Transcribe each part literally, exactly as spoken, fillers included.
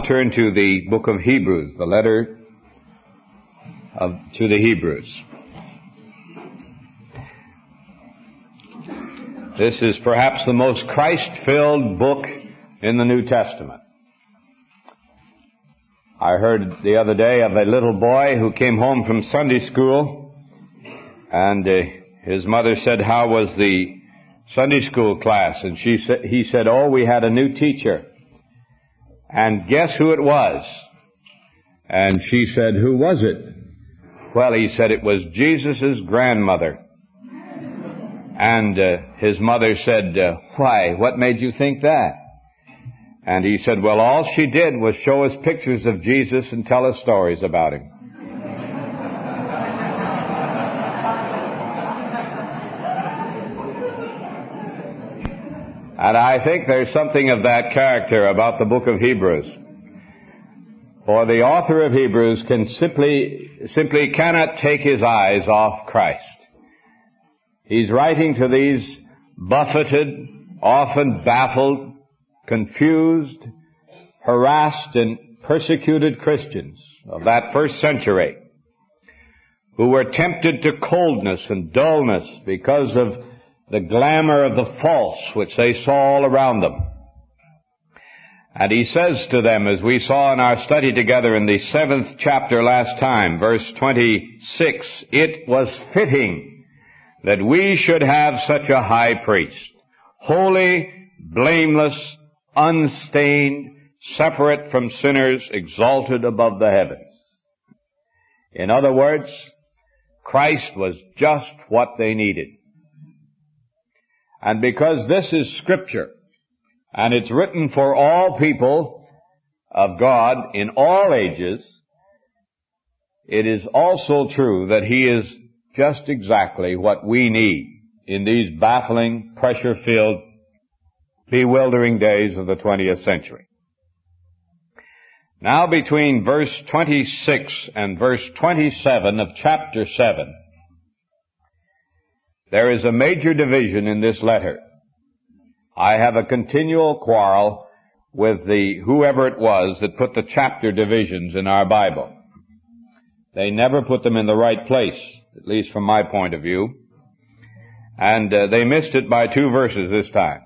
turn to the book of Hebrews, the letter of, to the Hebrews. This is perhaps the most Christ-filled book in the New Testament. I heard the other day of a little boy who came home from Sunday school, and uh, his mother said, "How was the Sunday school class?" And she said, he said, "Oh, we had a new teacher." And guess who it was? And she said, "Who was it?" Well, he said it was Jesus' grandmother. And uh, his mother said, uh, "Why? What made you think that?" And he said, "Well, all she did was show us pictures of Jesus and tell us stories about him." And I think there's something of that character about the book of Hebrews. For the author of Hebrews can simply, simply cannot take his eyes off Christ. He's writing to these buffeted, often baffled, confused, harassed, and persecuted Christians of that first century who were tempted to coldness and dullness because of the glamour of the false which they saw all around them. And he says to them, as we saw in our study together in the seventh chapter last time, verse twenty-six, "It was fitting that we should have such a high priest, holy, blameless, unstained, separate from sinners, exalted above the heavens." In other words, Christ was just what they needed. And because this is Scripture, and it's written for all people of God in all ages, it is also true that He is just exactly what we need in these baffling, pressure-filled, bewildering days of the twentieth century. Now between verse twenty-six and verse twenty-seven of chapter seven, there is a major division in this letter. I have a continual quarrel with the whoever it was that put the chapter divisions in our Bible. They never put them in the right place, at least from my point of view. And uh, they missed it by two verses this time.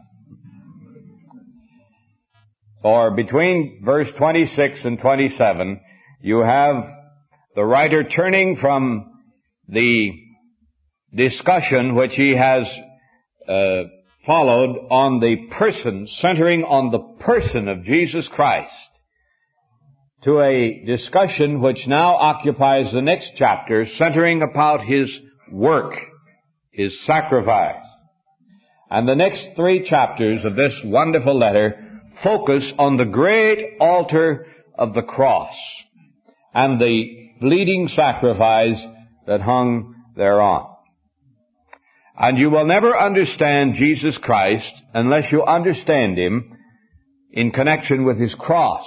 For between verse twenty-six and twenty-seven, you have the writer turning from the discussion which he has uh, followed on the person, centering on the person of Jesus Christ, to a discussion which now occupies the next chapter, centering about His work, His sacrifice. And the next three chapters of this wonderful letter focus on the great altar of the cross and the bleeding sacrifice that hung thereon. And you will never understand Jesus Christ unless you understand Him in connection with His cross.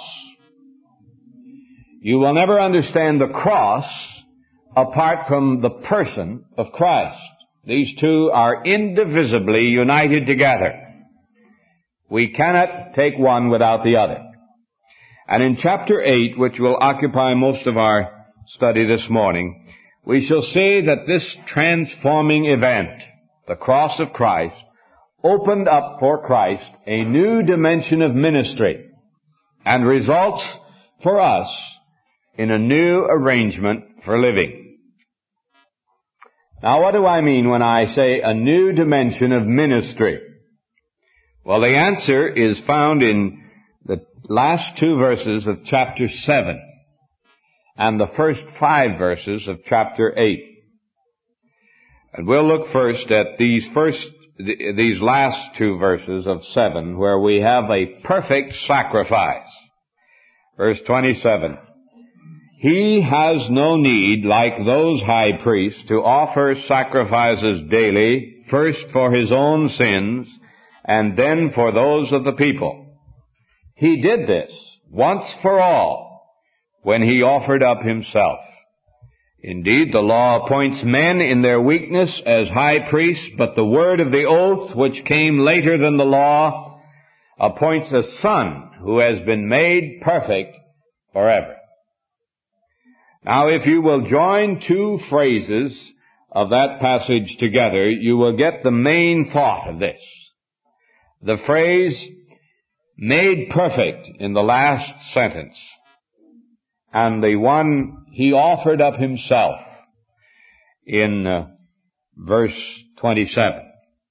You will never understand the cross apart from the person of Christ. These two are indivisibly united together. We cannot take one without the other. And in chapter eight, which will occupy most of our study this morning, we shall see that this transforming event, the cross of Christ, opened up for Christ a new dimension of ministry and results for us in a new arrangement for living. Now, what do I mean when I say a new dimension of ministry? Well, the answer is found in the last two verses of chapter seven and the first five verses of chapter eight. And we'll look first at these first, these last two verses of seven, where we have a perfect sacrifice. Verse twenty-seven. "He has no need, like those high priests, to offer sacrifices daily, first for His own sins, and then for those of the people. He did this once for all when He offered up Himself. Indeed, the law appoints men in their weakness as high priests, but the word of the oath, which came later than the law, appoints a Son who has been made perfect forever. Now, if you will join two phrases of that passage together, you will get the main thought of this. The phrase, made perfect, in the last sentence, and the one, he offered up himself, in uh, verse twenty-seven.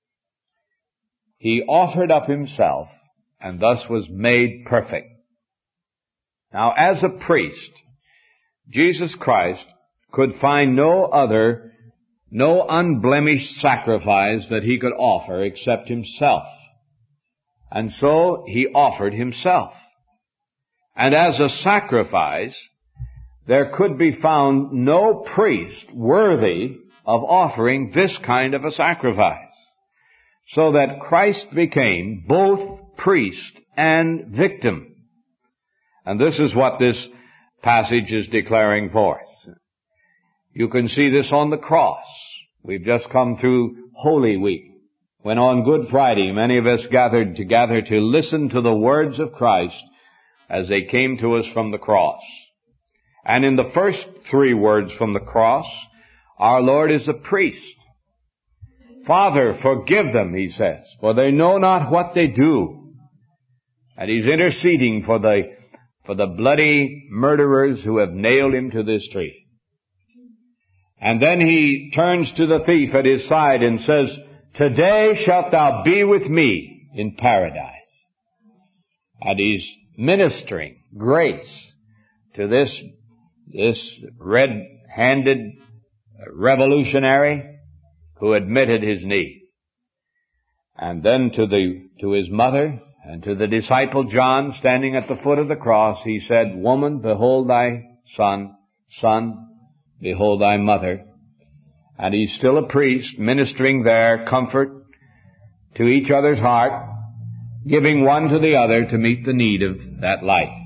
He offered up himself, and thus was made perfect. Now, as a priest, Jesus Christ could find no other, no unblemished sacrifice that he could offer except himself. And so he offered himself. And as a sacrifice, there could be found no priest worthy of offering this kind of a sacrifice. So that Christ became both priest and victim. And this is what this passage is declaring forth. You can see this on the cross. We've just come through Holy Week, when on Good Friday many of us gathered together to listen to the words of Christ as they came to us from the cross. And in the first three words from the cross, our Lord is a priest. Father, forgive them, he says, for they know not what they do. And he's interceding for the, for the bloody murderers who have nailed him to this tree. And then he turns to the thief at his side and says, today shalt thou be with me in paradise. And he's ministering grace to this, this red-handed revolutionary who admitted his need. And then to the, to his mother and to the disciple John standing at the foot of the cross, he said, woman, behold thy son, son, behold thy mother. And he's still a priest, ministering there comfort to each other's heart, giving one to the other to meet the need of that life.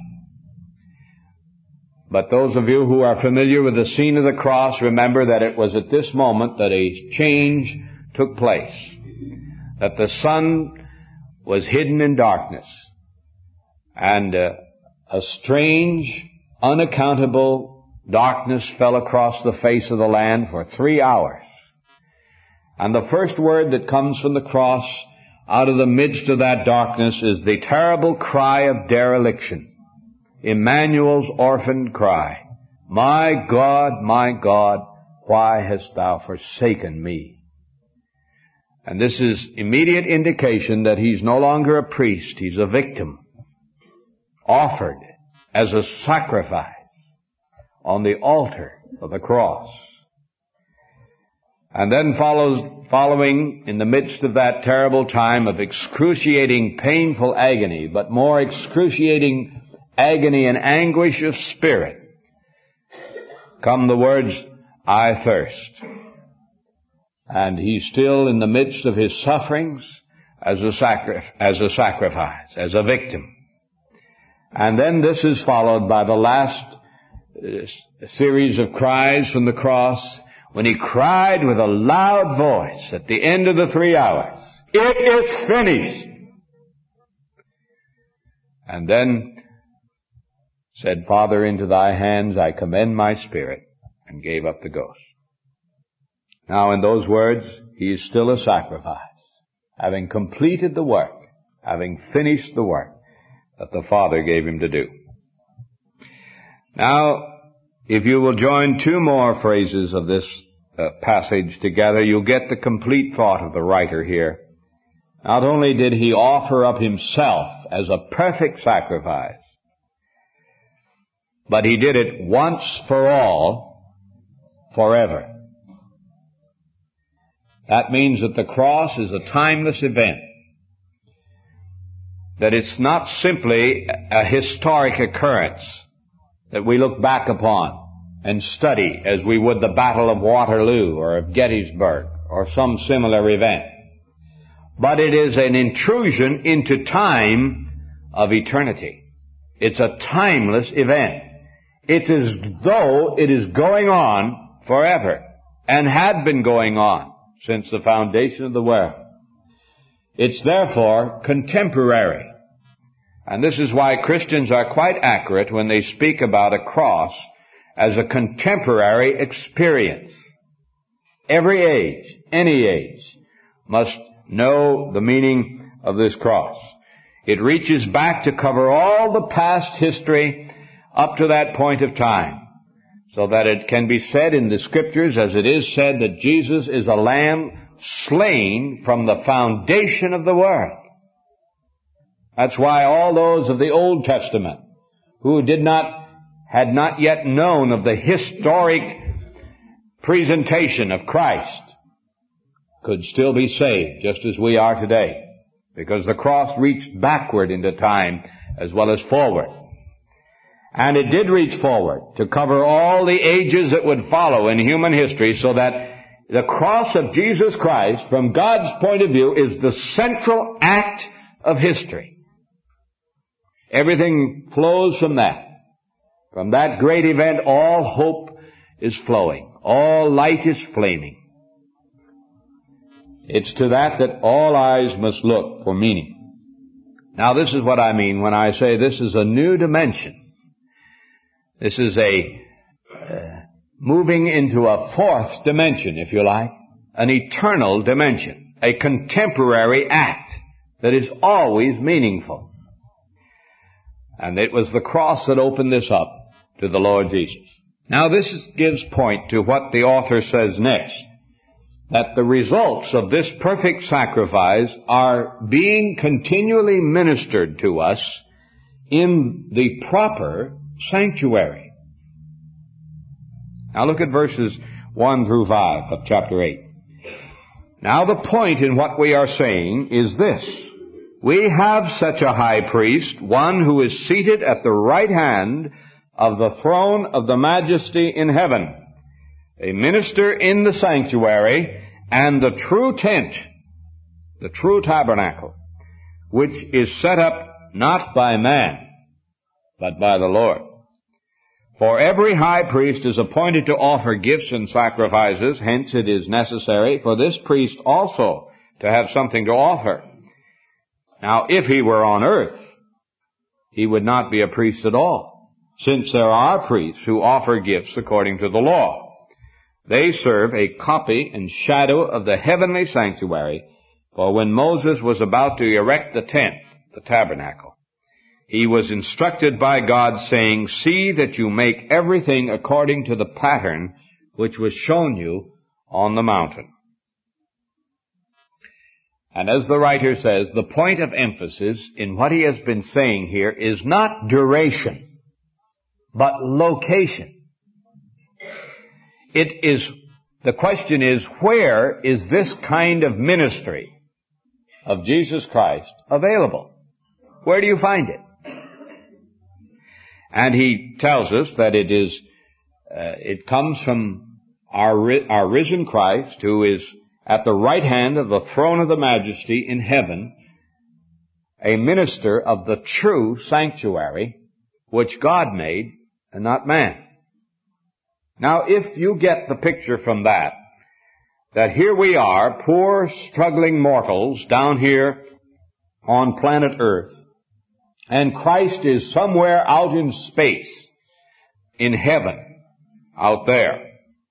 But those of you who are familiar with the scene of the cross, remember that it was at this moment that a change took place. That the sun was hidden in darkness. And uh, a strange, unaccountable darkness fell across the face of the land for three hours. And the first word that comes from the cross out of the midst of that darkness is the terrible cry of dereliction. Emmanuel's orphaned cry, my God, my God, why hast thou forsaken me? And this is immediate indication that he's no longer a priest, he's a victim, offered as a sacrifice on the altar of the cross. And then follows, following in the midst of that terrible time of excruciating, painful agony, but more excruciating agony and anguish of spirit, come the words, I thirst. And he's still in the midst of his sufferings as a, sacri- as a sacrifice, as a victim. And then this is followed by the last uh, series of cries from the cross, when he cried with a loud voice at the end of the three hours, it is finished. And then said, Father, into thy hands I commend my spirit, and gave up the ghost. Now in those words, he is still a sacrifice, having completed the work, having finished the work that the Father gave him to do. Now, if you will join two more phrases of this uh, passage together, you'll get the complete thought of the writer here. Not only did he offer up himself as a perfect sacrifice, but he did it once for all, forever. That means that the cross is a timeless event. That it's not simply a historic occurrence that we look back upon and study as we would the Battle of Waterloo or of Gettysburg or some similar event. But it is an intrusion into time of eternity. It's a timeless event. It's as though it is going on forever and had been going on since the foundation of the world. It's therefore contemporary. And this is why Christians are quite accurate when they speak about a cross as a contemporary experience. Every age, any age, must know the meaning of this cross. It reaches back to cover all the past history up to that point of time, so that it can be said in the Scriptures, as it is said, that Jesus is a lamb slain from the foundation of the world. That's why all those of the Old Testament who did not, had not yet known of the historic presentation of Christ could still be saved, just as we are today, because the cross reached backward into time as well as forward. And it did reach forward to cover all the ages that would follow in human history, so that the cross of Jesus Christ, from God's point of view, is the central act of history. Everything flows from that. From that great event, all hope is flowing. All light is flaming. It's to that that all eyes must look for meaning. Now, this is what I mean when I say this is a new dimension. This is a uh, moving into a fourth dimension, if you like, an eternal dimension, a contemporary act that is always meaningful. And it was the cross that opened this up to the Lord Jesus. Now, this gives point to what the author says next, that the results of this perfect sacrifice are being continually ministered to us in the proper sanctuary. Now look at verses one through five of chapter eight. Now the point in what we are saying is this: we have such a high priest, one who is seated at the right hand of the throne of the majesty in heaven, a minister in the sanctuary and the true tent, the true tabernacle, which is set up not by man, but by the Lord. For every high priest is appointed to offer gifts and sacrifices, hence it is necessary for this priest also to have something to offer. Now, if he were on earth, he would not be a priest at all, since there are priests who offer gifts according to the law. They serve a copy and shadow of the heavenly sanctuary, for when Moses was about to erect the tent, the tabernacle, he was instructed by God, saying, "See that you make everything according to the pattern which was shown you on the mountain." And as the writer says, the point of emphasis in what he has been saying here is not duration, but location. It is, the question is, where is this kind of ministry of Jesus Christ available? Where do you find it? And he tells us that it is, uh, it comes from our, our risen Christ, who is at the right hand of the throne of the majesty in heaven, a minister of the true sanctuary, which God made and not man. Now, if you get the picture from that, that here we are, poor, struggling mortals down here on planet Earth, and Christ is somewhere out in space, in heaven, out there,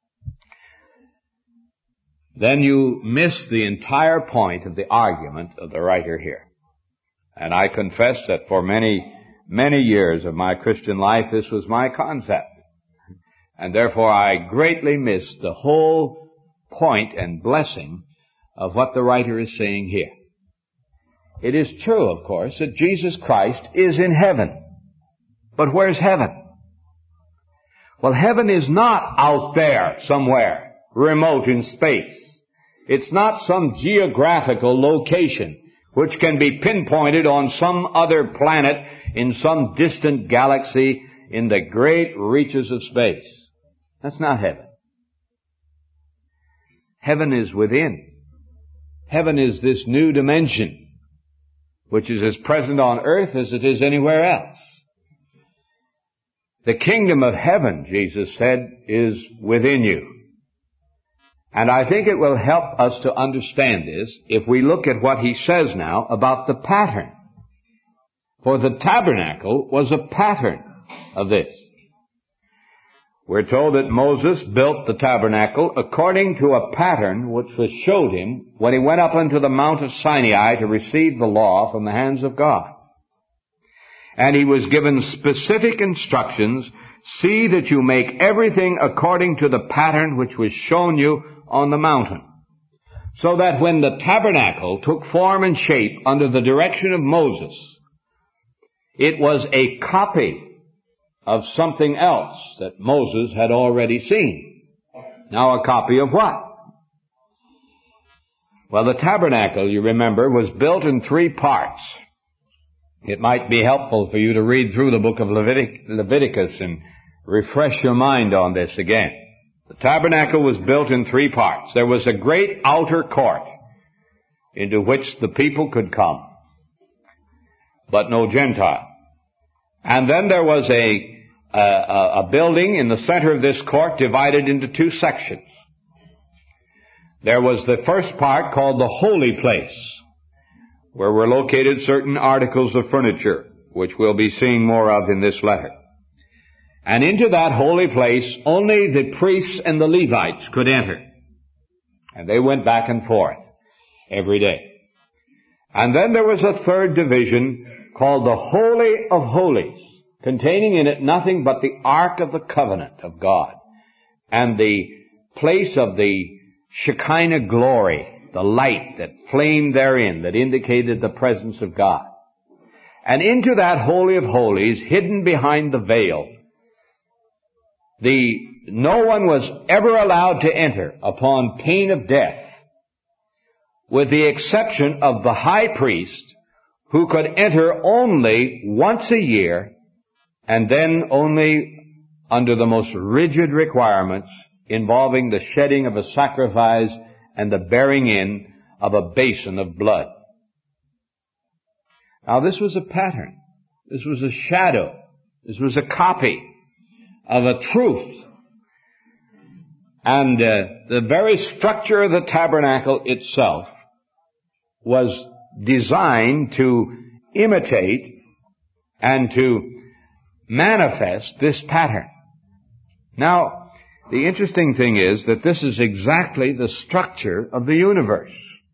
then you miss the entire point of the argument of the writer here. And I confess that for many, many years of my Christian life, this was my concept. And therefore I greatly missed the whole point and blessing of what the writer is saying here. It is true, of course, that Jesus Christ is in heaven. But where's heaven? Well, heaven is not out there somewhere, remote in space. It's not some geographical location which can be pinpointed on some other planet in some distant galaxy in the great reaches of space. That's not heaven. Heaven is within. Heaven is this new dimension, which is as present on earth as it is anywhere else. The kingdom of heaven, Jesus said, is within you. And I think it will help us to understand this if we look at what he says now about the pattern. For the tabernacle was a pattern of this. We're told that Moses built the tabernacle according to a pattern which was showed him when he went up unto the Mount of Sinai to receive the law from the hands of God. And he was given specific instructions, see that you make everything according to the pattern which was shown you on the mountain. So that when the tabernacle took form and shape under the direction of Moses, it was a copy of something else that Moses had already seen. Now a copy of what? Well, the tabernacle, you remember, was built in three parts. It might be helpful for you to read through the book of Levitic- Leviticus and refresh your mind on this again. The tabernacle was built in three parts. There was a great outer court into which the people could come, but no Gentile. And then there was a A, a building in the center of this court divided into two sections. There was the first part called the holy place, where were located certain articles of furniture, which we'll be seeing more of in this letter. And into that holy place, only the priests and the Levites could enter. And they went back and forth every day. And then there was a third division called the Holy of Holies, containing in it nothing but the Ark of the Covenant of God and the place of the Shekinah glory, the light that flamed therein that indicated the presence of God. And into that Holy of Holies, hidden behind the veil, the no one was ever allowed to enter upon pain of death, with the exception of the high priest, who could enter only once a year, and then only under the most rigid requirements involving the shedding of a sacrifice and the bearing in of a basin of blood. Now this was a pattern. This was a shadow. This was a copy of a truth. And uh, the very structure of the tabernacle itself was designed to imitate and to manifest this pattern. Now, the interesting thing is that this is exactly the structure of the universe.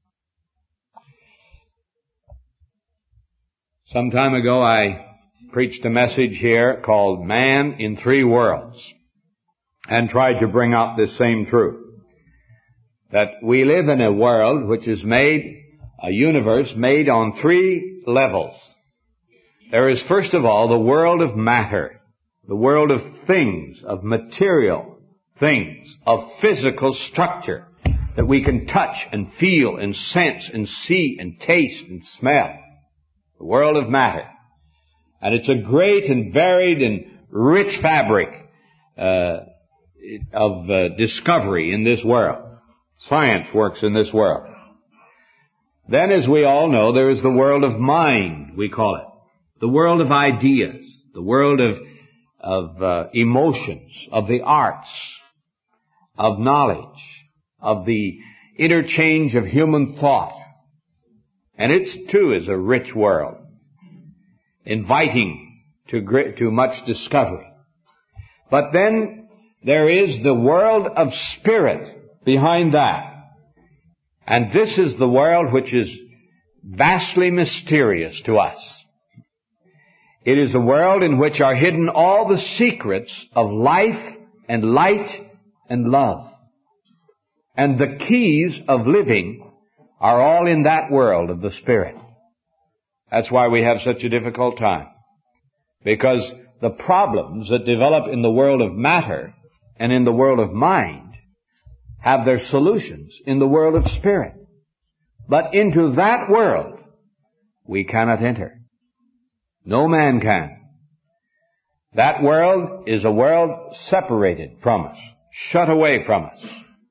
Some time ago I preached a message here called Man in Three Worlds and tried to bring out this same truth. That we live in a world which is made, a universe made on three levels. There is, first of all, the world of matter, the world of things, of material things, of physical structure that we can touch and feel and sense and see and taste and smell. The world of matter. And it's a great and varied and rich fabric uh, of uh, discovery in this world. Science works in this world. Then, as we all know, there is the world of mind, we call it. The world of ideas, the world of, of uh, emotions, of the arts, of knowledge, of the interchange of human thought. And it too is a rich world, inviting to, great, to much discovery. But then there is the world of spirit behind that. And this is the world which is vastly mysterious to us. It is a world in which are hidden all the secrets of life and light and love. And the keys of living are all in that world of the Spirit. That's why we have such a difficult time. Because the problems that develop in the world of matter and in the world of mind have their solutions in the world of spirit. But into that world we cannot enter. No man can. That world is a world separated from us, shut away from us.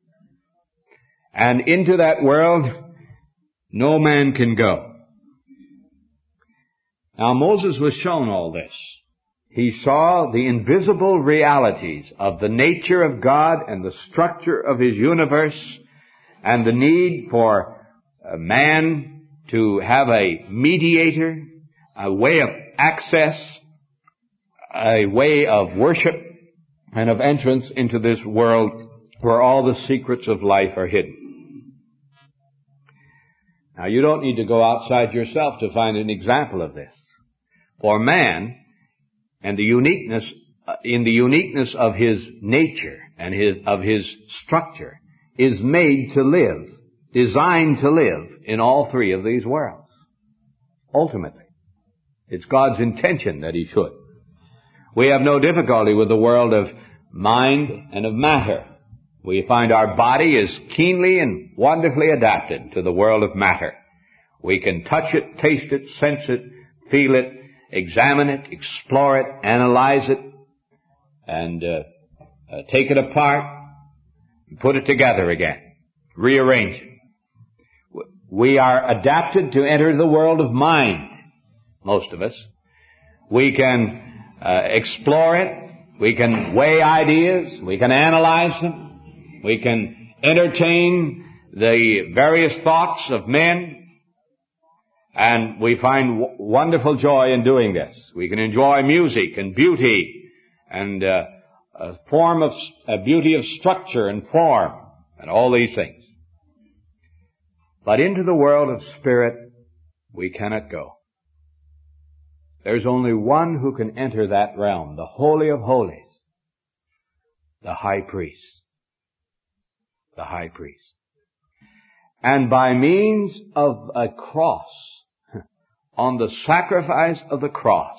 And into that world no man can go. Now Moses was shown all this. He saw the invisible realities of the nature of God and the structure of His universe and the need for a man to have a mediator, a way of access, a way of worship, and of entrance into this world where all the secrets of life are hidden. Now, you don't need to go outside yourself to find an example of this. For man, and the uniqueness, in the uniqueness of his nature and his, of his structure, is made to live, designed to live in all three of these worlds. Ultimately, it's God's intention that he should. We have no difficulty with the world of mind and of matter. We find our body is keenly and wonderfully adapted to the world of matter. We can touch it, taste it, sense it, feel it, examine it, explore it, analyze it, and uh, uh, take it apart, and put it together again, rearrange it. We are adapted to enter the world of mind, most of us. We can uh, explore it, we can weigh ideas, we can analyze them, we can entertain the various thoughts of men, and we find w- wonderful joy in doing this. We can enjoy music and beauty and uh, a form of a beauty of structure and form and all these things. But into the world of spirit, we cannot go. There's only one who can enter that realm, the Holy of Holies, the High Priest. The High Priest. And by means of a cross, on the sacrifice of the cross,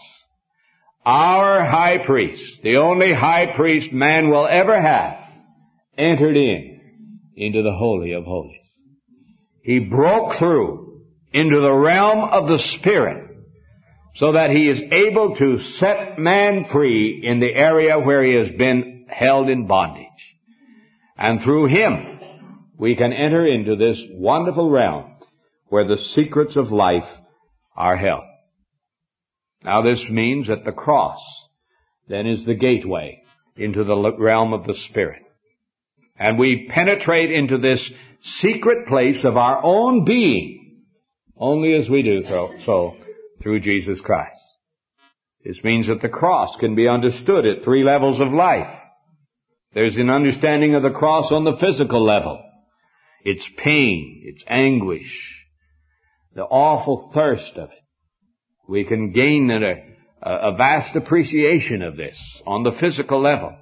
our High Priest, the only High Priest man will ever have, entered in into the Holy of Holies. He broke through into the realm of the Spirit so that he is able to set man free in the area where he has been held in bondage. And through him, we can enter into this wonderful realm where the secrets of life are held. Now this means that the cross then is the gateway into the realm of the Spirit. And we penetrate into this secret place of our own being only as we do so through Jesus Christ. This means that the cross can be understood at three levels of life. There's an understanding of the cross on the physical level. Its pain, its anguish, the awful thirst of it. We can gain a, a vast appreciation of this on the physical level.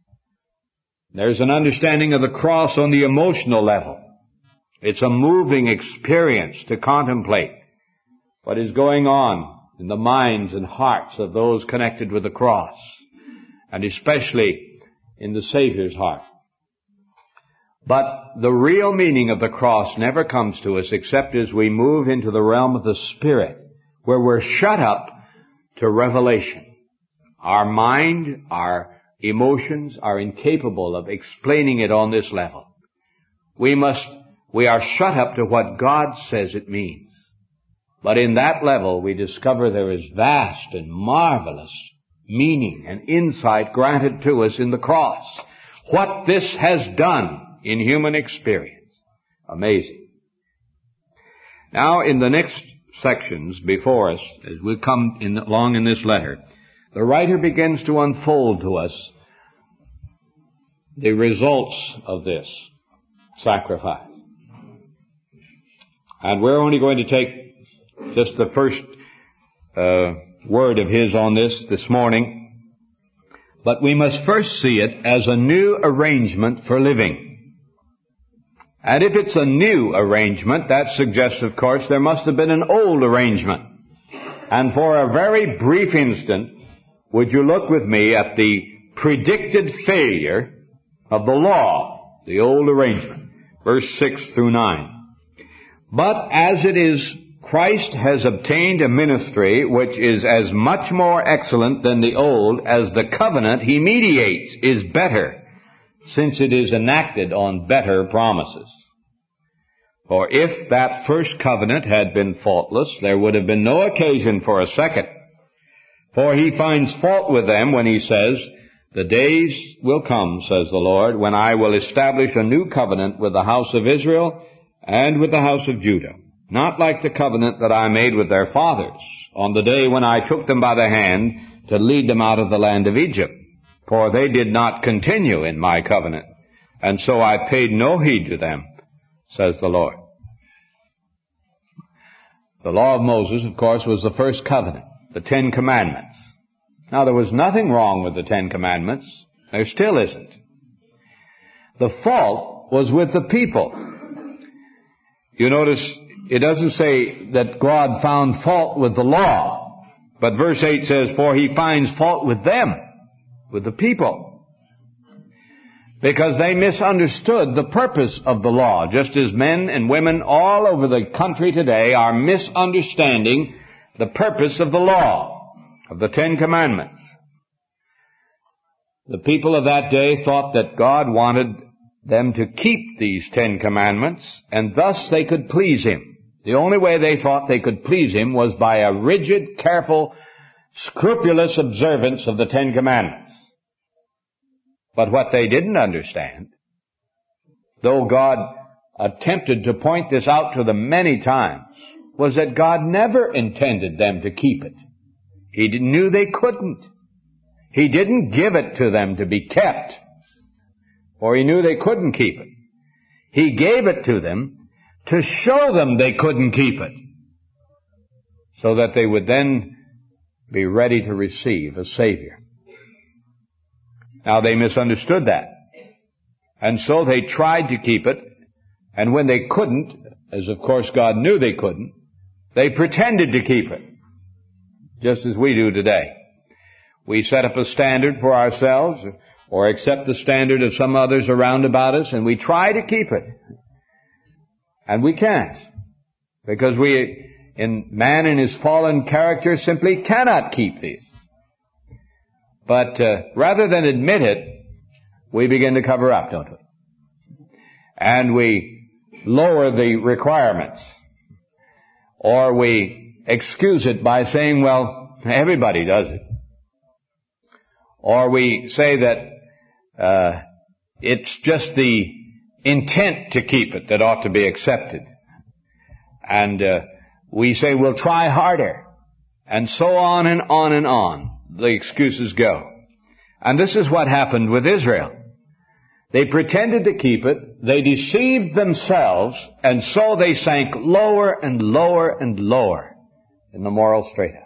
There's an understanding of the cross on the emotional level. It's a moving experience to contemplate what is going on in the minds and hearts of those connected with the cross, and especially in the Savior's heart. But the real meaning of the cross never comes to us except as we move into the realm of the Spirit, where we're shut up to revelation. Our mind, our emotions are incapable of explaining it on this level. We must, we are shut up to what God says it means. But in that level, we discover there is vast and marvelous meaning and insight granted to us in the cross. What this has done in human experience. Amazing. Now, in the next sections before us, as we come in, along in this letter, the writer begins to unfold to us the results of this sacrifice. And we're only going to take just the first uh, word of his on this this morning. But we must first see it as a new arrangement for living. And if it's a new arrangement, that suggests, of course, there must have been an old arrangement. And for a very brief instant, would you look with me at the predicted failure of the law, the old arrangement, verse six through nine. But as it is, Christ has obtained a ministry which is as much more excellent than the old as the covenant he mediates is better, since it is enacted on better promises. For if that first covenant had been faultless, there would have been no occasion for a second. For he finds fault with them when he says, "The days will come, says the Lord, when I will establish a new covenant with the house of Israel and with the house of Judah, not like the covenant that I made with their fathers on the day when I took them by the hand to lead them out of the land of Egypt. For they did not continue in my covenant, and so I paid no heed to them, says the Lord. The law of Moses, of course, was the first covenant, the Ten Commandments. Now, there was nothing wrong with the Ten Commandments. There still isn't. The fault was with the people. You notice it doesn't say that God found fault with the law, but verse eight says, for he finds fault with them, with the people, because they misunderstood the purpose of the law, just as men and women all over the country today are misunderstanding the purpose of the law, of the Ten Commandments. The people of that day thought that God wanted them to keep these Ten Commandments, and thus they could please Him. The only way they thought they could please Him was by a rigid, careful, scrupulous observance of the Ten Commandments. But what they didn't understand, though God attempted to point this out to them many times, was that God never intended them to keep it. He knew they couldn't. He didn't give it to them to be kept, or He knew they couldn't keep it. He gave it to them to show them they couldn't keep it, so that they would then be ready to receive a Savior. Now, they misunderstood that, and so they tried to keep it, and when they couldn't, as of course God knew they couldn't, they pretended to keep it, just as we do today. We set up a standard for ourselves, or accept the standard of some others around about us, and we try to keep it. And we can't, because we, in man in his fallen character, simply cannot keep these. But uh, rather than admit it, we begin to cover up, don't we? And we lower the requirements, or we excuse it by saying, well, everybody does it. Or we say that uh, it's just the intent to keep it that ought to be accepted. And uh, we say we'll try harder. And so on and on and on the excuses go. And this is what happened with Israel. They pretended to keep it, they deceived themselves, and so they sank lower and lower and lower in the moral strata.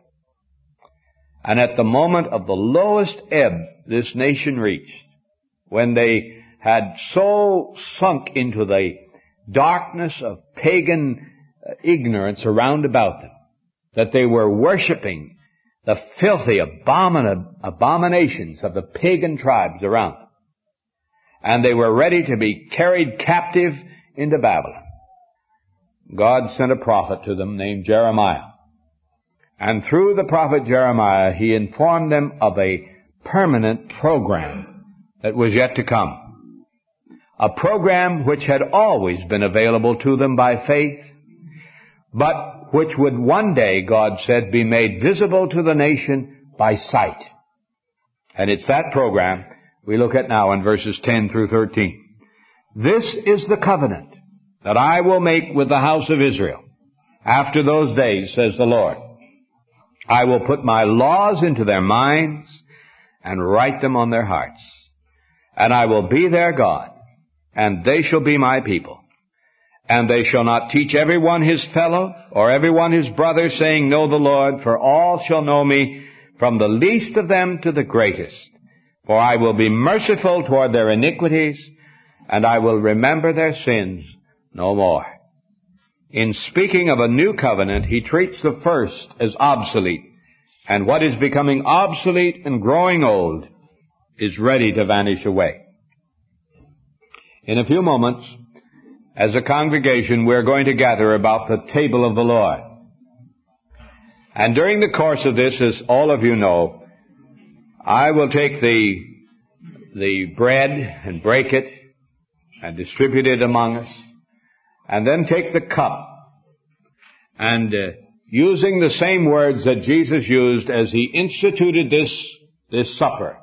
And at the moment of the lowest ebb this nation reached, when they had so sunk into the darkness of pagan ignorance around about them, that they were worshiping the filthy abomin- abominations of the pagan tribes around them, and they were ready to be carried captive into Babylon, God sent a prophet to them named Jeremiah. And through the prophet Jeremiah, he informed them of a permanent program that was yet to come. A program which had always been available to them by faith, but which would one day, God said, be made visible to the nation by sight. And it's that program we look at now in verses ten through thirteen. This is the covenant that I will make with the house of Israel after those days, says the Lord. I will put my laws into their minds and write them on their hearts. And I will be their God, and they shall be my people. And they shall not teach every one his fellow, or every one his brother, saying, Know the Lord, for all shall know me, from the least of them to the greatest. For I will be merciful toward their iniquities, and I will remember their sins no more. In speaking of a new covenant, he treats the first as obsolete, and what is becoming obsolete and growing old is ready to vanish away. In a few moments, as a congregation, we're going to gather about the table of the Lord. And during the course of this, as all of you know, I will take the, the bread and break it and distribute it among us, and then take the cup and uh, using the same words that Jesus used as he instituted this, this supper.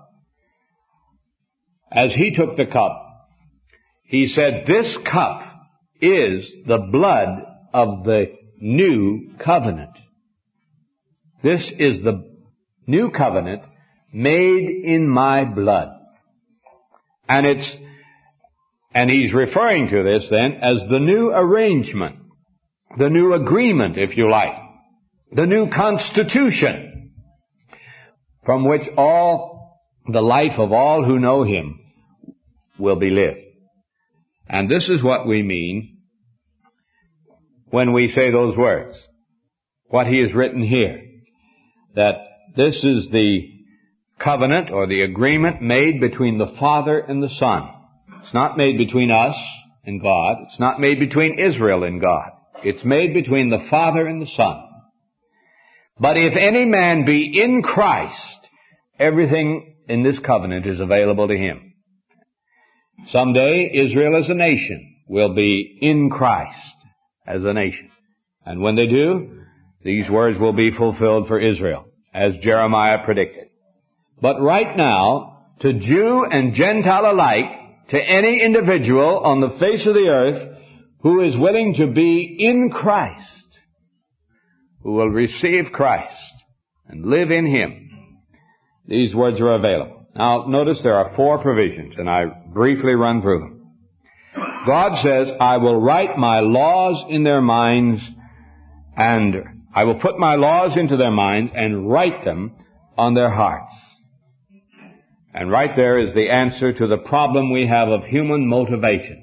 As he took the cup, he said, this cup is the blood of the new covenant. This is the new covenant made in my blood. And it's, and he's referring to this then as the new arrangement, the new agreement, if you like, the new constitution from which all the life of all who know him will be lived. And this is what we mean when we say those words, what he has written here, that this is the covenant or the agreement made between the Father and the Son. It's not made between us and God. It's not made between Israel and God. It's made between the Father and the Son. But if any man be in Christ, everything in this covenant is available to him. Someday, Israel as a nation will be in Christ as a nation. And when they do, these words will be fulfilled for Israel, as Jeremiah predicted. But right now, to Jew and Gentile alike, to any individual on the face of the earth who is willing to be in Christ, who will receive Christ and live in him, these words are available. Now, notice there are four provisions, and I briefly run through them. God says, I will write my laws in their minds, and I will put my laws into their minds and write them on their hearts. And right there is the answer to the problem we have of human motivation.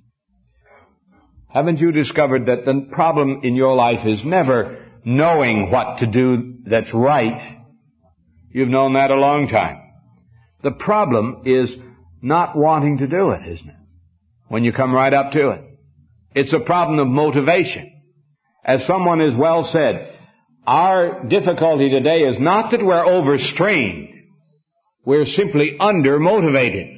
Haven't you discovered that the problem in your life is never knowing what to do that's right? You've known that a long time. The problem is not wanting to do it, isn't it? When you come right up to it. It's a problem of motivation. As someone has well said, our difficulty today is not that we're overstrained. We're simply under-motivated.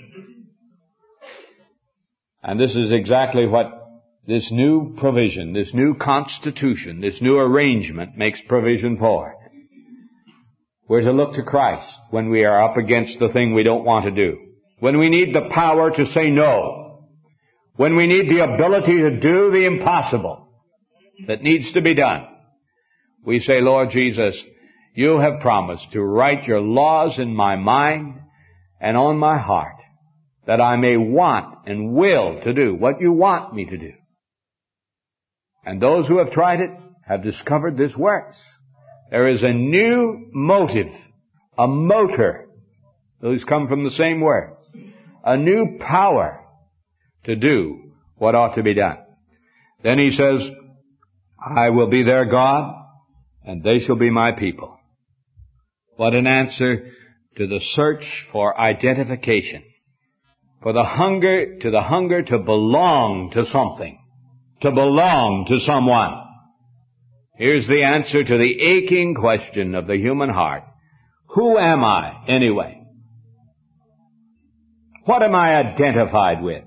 And this is exactly what this new provision, this new constitution, this new arrangement makes provision for. We're to look to Christ when we are up against the thing we don't want to do. When we need the power to say no. When we need the ability to do the impossible that needs to be done. We say, Lord Jesus, you have promised to write your laws in my mind and on my heart, that I may want and will to do what you want me to do. And those who have tried it have discovered this works. There is a new motive, a motor. Those come from the same words. A new power to do what ought to be done. Then he says, I will be their God, and they shall be my people. What an answer to the search for identification. For the hunger, to the hunger to belong to something. To belong to someone. Here's the answer to the aching question of the human heart. Who am I, anyway? What am I identified with?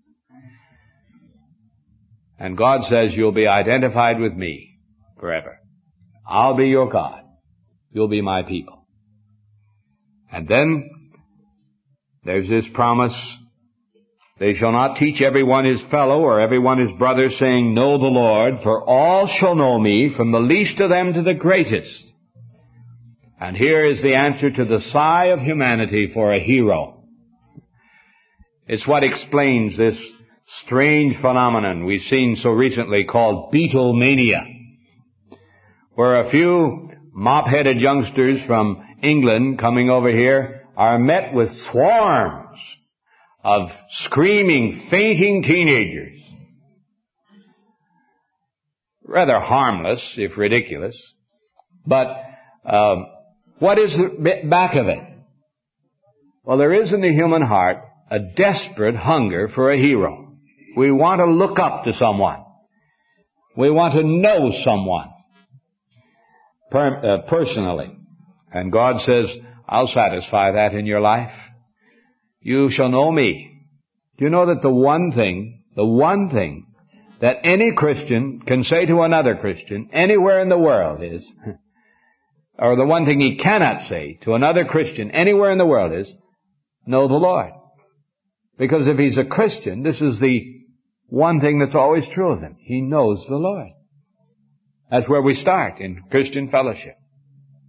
And God says, you'll be identified with me forever. I'll be your God. You'll be my people. And then there's this promise, they shall not teach everyone his fellow or everyone his brother, saying, know the Lord, for all shall know me, from the least of them to the greatest. And here is the answer to the sigh of humanity for a hero. It's what explains this strange phenomenon we've seen so recently called Beatlemania, where a few mop-headed youngsters from England coming over here are met with swarms of screaming, fainting teenagers. Rather harmless, if ridiculous. But um, what is the back of it? Well, there is in the human heart a desperate hunger for a hero. We want to look up to someone. We want to know someone per, uh, personally. And God says, I'll satisfy that in your life. You shall know me. Do you know that the one thing, the one thing that any Christian can say to another Christian anywhere in the world is, or the one thing he cannot say to another Christian anywhere in the world is, know the Lord. Because if he's a Christian, this is the one thing that's always true of him. He knows the Lord. That's where we start in Christian fellowship.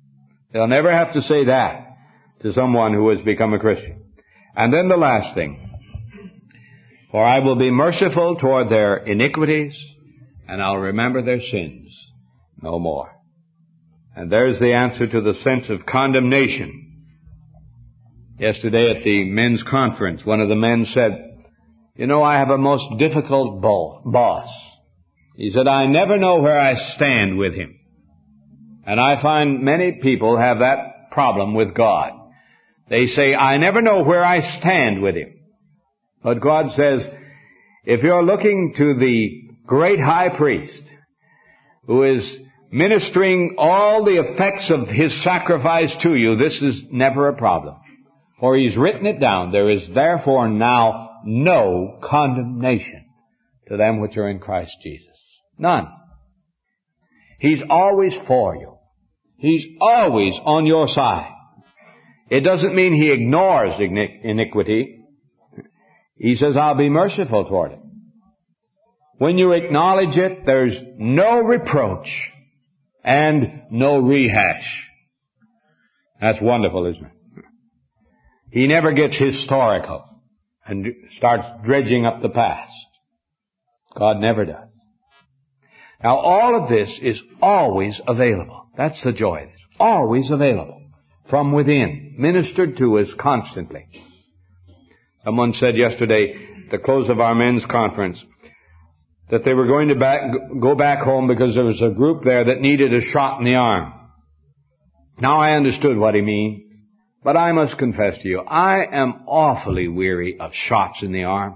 They'll never have to say that to someone who has become a Christian. And then the last thing. For I will be merciful toward their iniquities, and I'll remember their sins no more. And there's the answer to the sense of condemnation. Yesterday at the men's conference, one of the men said, you know, I have a most difficult bo- boss. He said, I never know where I stand with him. And I find many people have that problem with God. They say, I never know where I stand with him. But God says, if you're looking to the great high priest who is ministering all the effects of his sacrifice to you, this is never a problem. For he's written it down. There is therefore now no condemnation to them which are in Christ Jesus. None. He's always for you. He's always on your side. It doesn't mean he ignores iniquity. He says, I'll be merciful toward it. When you acknowledge it, there's no reproach and no rehash. That's wonderful, isn't it? He never gets historical and starts dredging up the past. God never does. Now, all of this is always available. That's the joy of this. Always available. From within. Ministered to us constantly. Someone said yesterday, at the close of our men's conference, that they were going to back, go back home because there was a group there that needed a shot in the arm. Now I understood what he means, but I must confess to you, I am awfully weary of shots in the arm.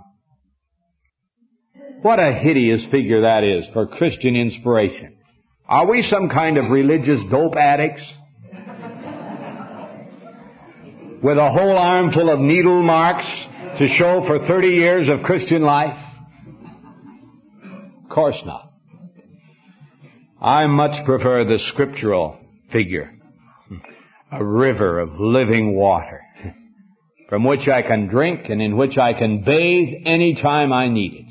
What a hideous figure that is for Christian inspiration. Are we some kind of religious dope addicts? With a whole arm full of needle marks to show for thirty years of Christian life? Of course not. I much prefer the scriptural figure. A river of living water from which I can drink and in which I can bathe any time I need it.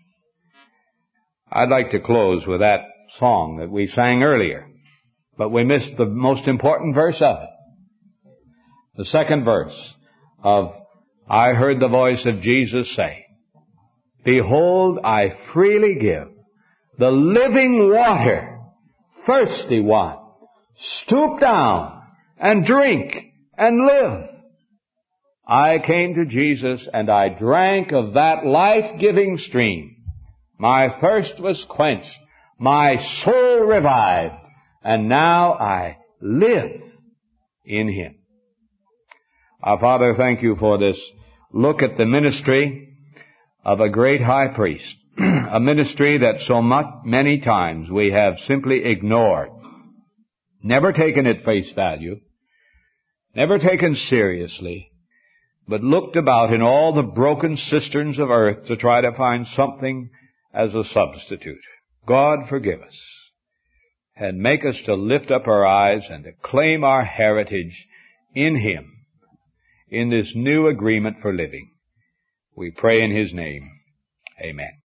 I'd like to close with that song that we sang earlier, but we missed the most important verse of it. The second verse of I heard the voice of Jesus say, behold, I freely give the living water, thirsty one, stoop down and drink and live. I came to Jesus and I drank of that life-giving stream. My thirst was quenched, my soul revived, and now I live in Him. Our Father, thank you for this look at the ministry of a great high priest, a ministry that so much, many times we have simply ignored, never taken at face value, never taken seriously, but looked about in all the broken cisterns of earth to try to find something as a substitute. God, forgive us, and make us to lift up our eyes and to claim our heritage in Him, in this new agreement for living. We pray in His name. Amen.